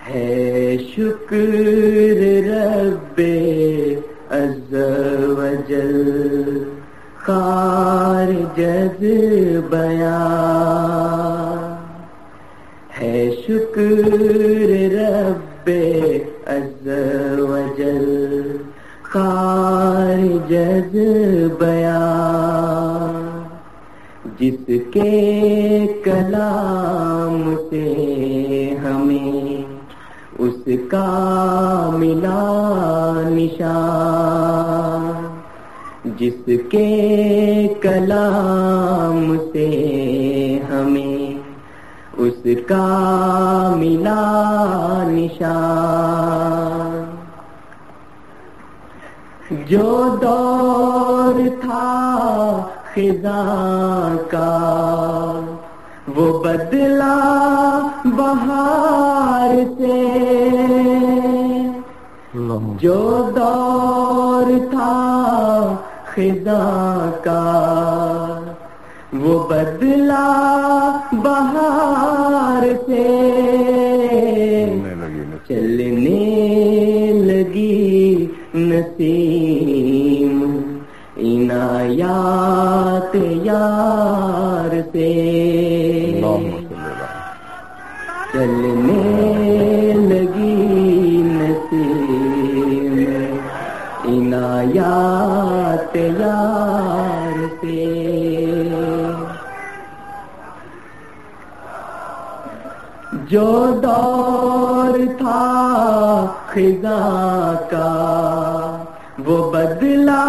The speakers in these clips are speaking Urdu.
ہے شکر رب عز و جل خارج بیان، ہے شکر رب عز و جل خارج بیان، جس کے کلام سے ہمیں اس کا ملا نشان، جس کے کلام سے ہمیں اس کا ملا نشان، جو دور تھا خزاں کا وہ بدلا بہار سے، جو دور تھا خزاں کا وہ بدلا بہار سے، چلنے لگی نسیم عنایات یار سے، چلنے لگی نسیم عنایات یار سے، جو دور تھا خزاں کا وہ بدلا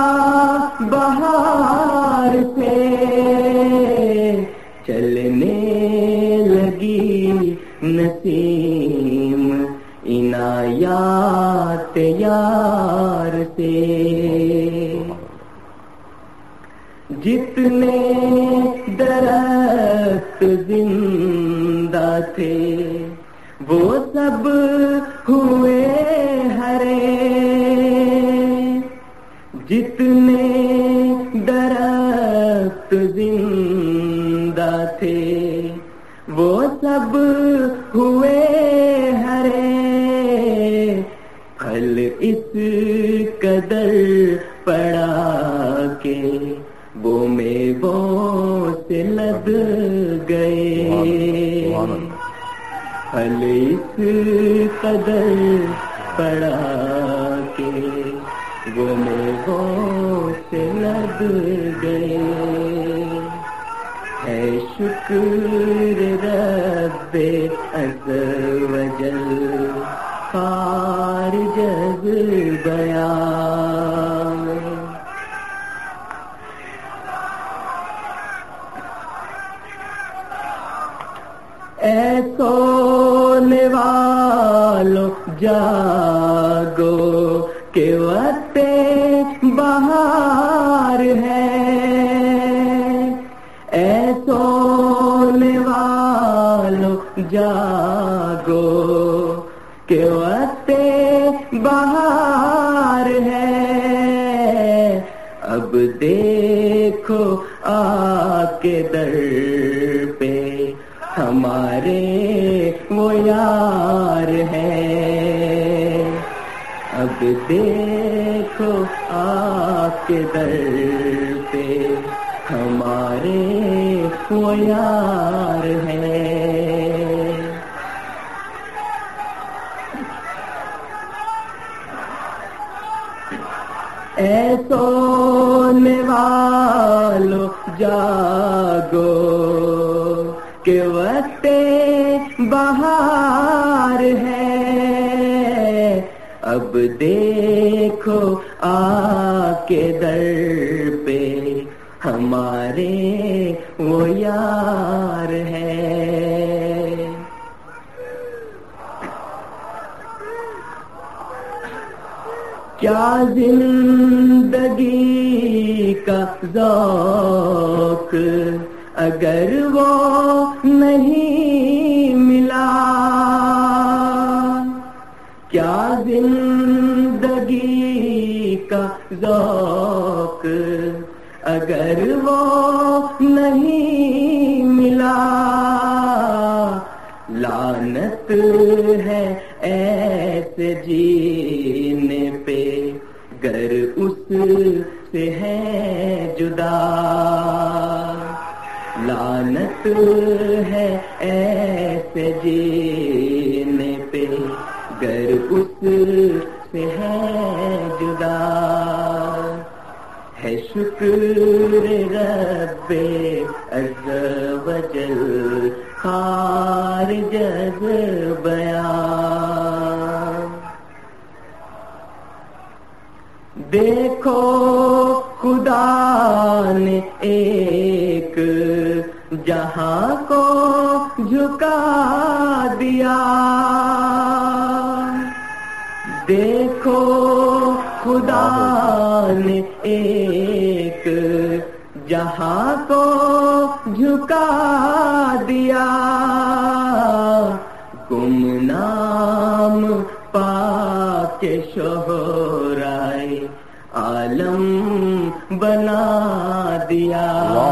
بہار سے، چلنے لگی نسیم عنایات یار سے، جتنے درخت زندہ تھے وہ سب ہوئے ہرے، جتنے درخت زندہ تھے وہ سب ہوئے ہرے، پھل اس قدر پڑا کہ وہ میووں سے لد گئے، پھل اس قدر پڑا کہ وہ میووں سے لد گئے، ہے شکر رب عز و جل خارج بیان، اے سونے والو جاگو کہ وقت بہار ہے، اے سونے والو جاگو کہ وقت بہار ہے، اب دیکھو آ کے در پہ ہمارے وہ یار ہے، اب دیکھو آ کے در پہ ہمارے وہ یار ہے، اے سونے والو جاگو کہ وقت بہار ہے، اب دیکھو آ کے در پہ ہمارے وہ یار ہے، کیا زندگی کا ذوق اگر وہ نہیں ملا، کیا زندگی کا ذوق اگر وہ نہیں ملا، لعنت ہے ایسے جینے پہ گر اس سے ہے جدا، لعنت ہے ایسے جینے پہ گر اس سے ہے جدا، ہے شکر رب عز و جل خارج از بیان۔ دیکھو خدا نے ایک جہاں کو جھکا دیا، دیکھو خدا نے ایک جہاں کو جھکا دیا، گمنام پاک شہرائے عالم بنا دیا،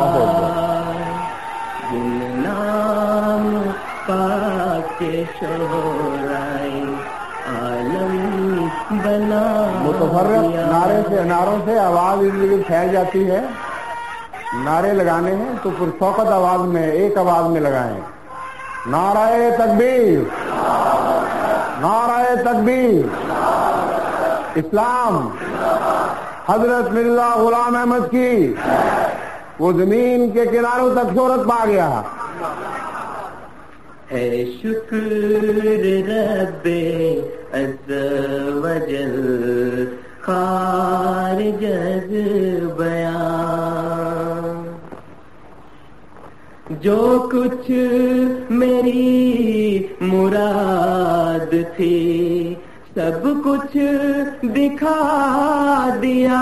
گمنام پاک شہرائے عالم بنا متفرق نعروں سے آواز ان پھیل جاتی ہے۔ نعرے لگانے ہیں تو پرفوقت آواز میں، ایک آواز میں لگائیں۔ نعرہ تکبیر، نعرہ تکبیر، اسلام، حضرت مرزا غلام احمد کی وہ زمین کے کناروں تک شہرت پا گیا۔ ہے شکر رب عز و جل خارج از بیان، جو کچھ میری مراد تھی سب کچھ دکھا دیا،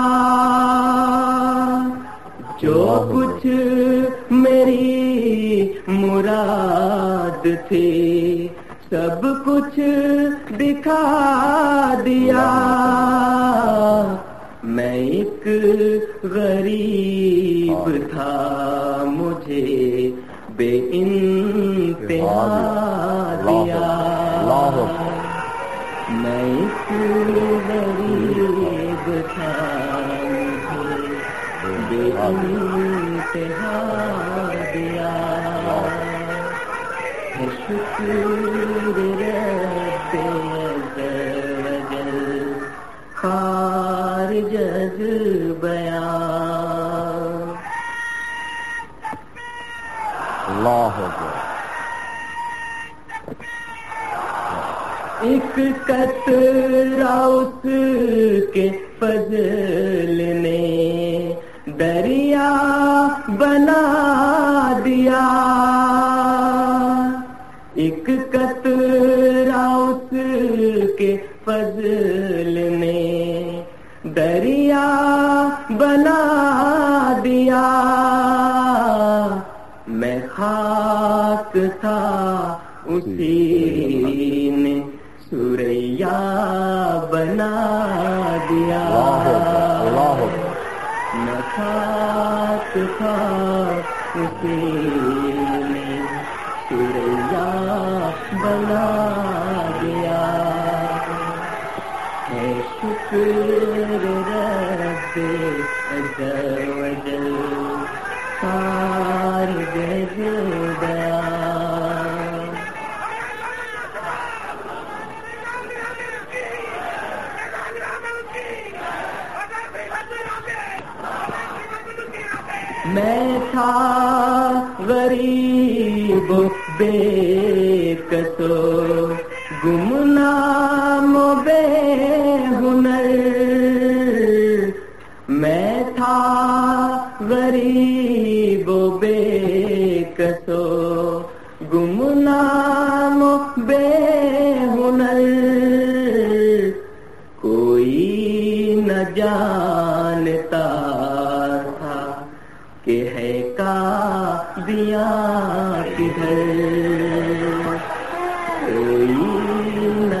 جو کچھ میری مراد تھی سب کچھ دکھا دیا، میں ایک غریب تھا مجھے بے انتہا دیا، میں ایک غریب تھا مجھے بے انتہا دیا، ہے شکر رب عز و جل خارج از بیان۔ اللہ اکبر۔ ایک قطرہ اس کے فضل نے دریا بنا دیا، ایک قطرہ اس کے فضل نے دریا بنا دیا، میں خاک تھا اسی نے سوریا بنا دیا، میں خاک تھا اسی نے سوریا بنا دیا، ہے شکر رب عز و جل خارج از بیان۔ میں تھا غریب بے کسو گمنام بے ہنر، میں تھا غریب بے کسو گمنام بے ہنر، کوئی نہ جانتا تھا کہ ہے قادیاں کدھر، کوئی نہ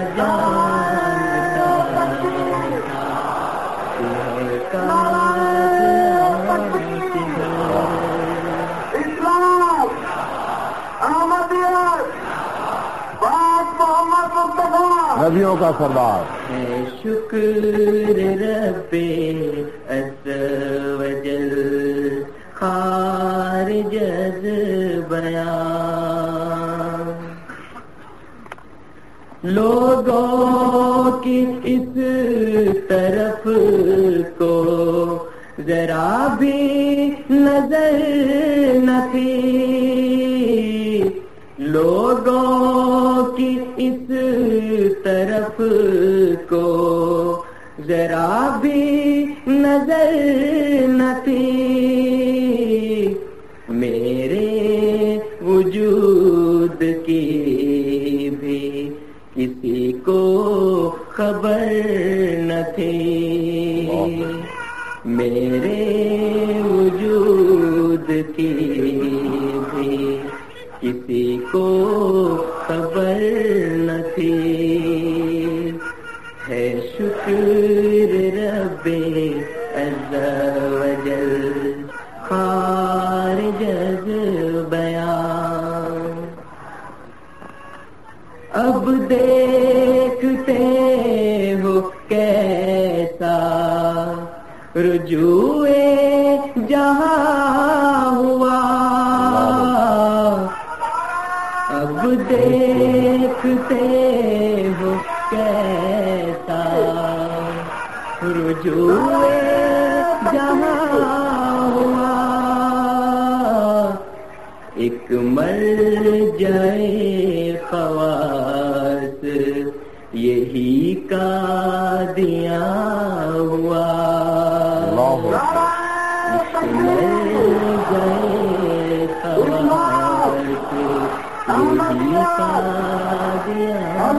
نبیوں کا سردار ہے شکر رب عز و جل خارج از بیان، لوگوں کی اس طرف کو ذرا بھی نظر نہ تھی، لوگوں کی اس طرف کو ذرا بھی نظر نہ تھی، میرے وجود کی بھی کسی کو خبر نہ تھی، میرے وجود کی بھی کسی کو خبر نہ تھی، ہے شکر رب عز و جل خارج از بیان، اب دیکھتے ہو کیسا رجوع جہاں ہوا، اب دیکھتے ہو کیسا رجوع جہاں ہوا، ایک مرجع خواص یہی قادیاں ہوا، ایک مرجع خواص یہی قادیاں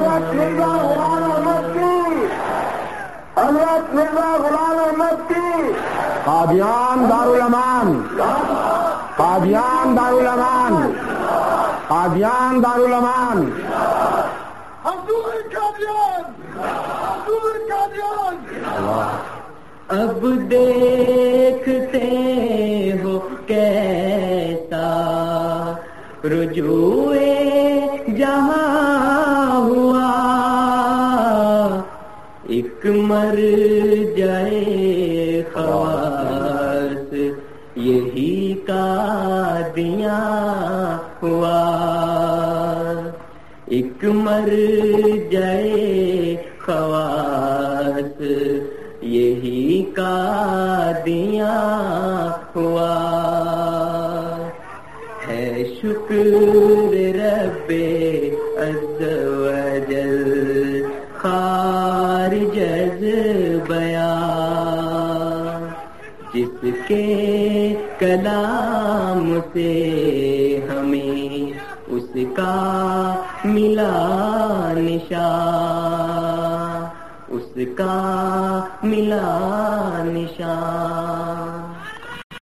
قادیان دارالامان، قادیان دارالامان، قادیان دارالامان، اب دیکھتے ہو کیسا رجوع جہاں ہوا، ایک مرجع خواص یہی قادیاں ہوا، ایک مرجع خواص یہی قادیاں ہوا، ہے شکر رب عز و جل خارج از بیان، جس کے کلام سے ہمیں اس کا ملا نشان، اس کا ملا نشان۔